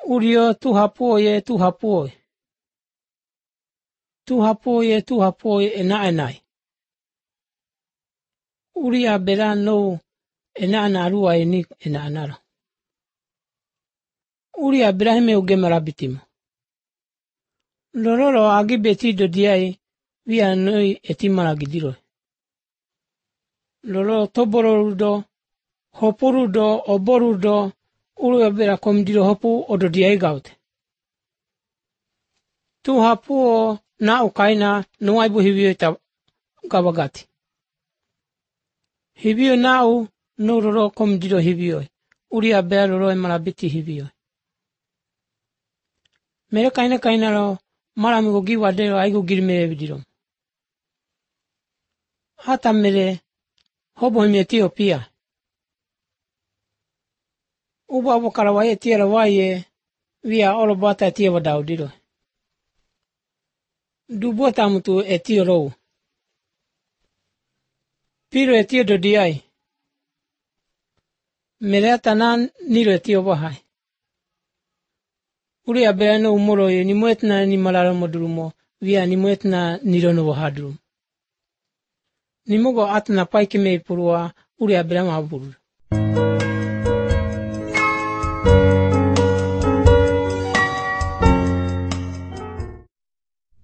Urio tuhapoye tuhapoye. Tuhapoye tuhapoye enai. Uria bera no ena arua eni ena anara. Uria Ibrahim ugemara bitimo. Lororo agi beti do diai via noi etimara gidiro. Lororo toboro rudo, hoporu do, oboru do, uria bera komdiro hopu odo diai gaute. Tu hapuo na ukaina nuaibu hivyo ita gabagati. Hivyo nau no roro komdiro hivyo. Uria bera roro emara biti hivyo. Mere kaina ro mara migo giwadero aigo girmere vidiro. Hata mere hobo himi Ethiopia. Uba abo karawaye tiara waye via orobata etiwa daudiro. Dubota mutu etioro. Piro etio do diai. Mere atanan niro etio bahai. Uria beano umoro ni muetna ni malaro modurumo via ni muetna nirono wahadrum. Ni mugo atna paikime purua uria beama buru.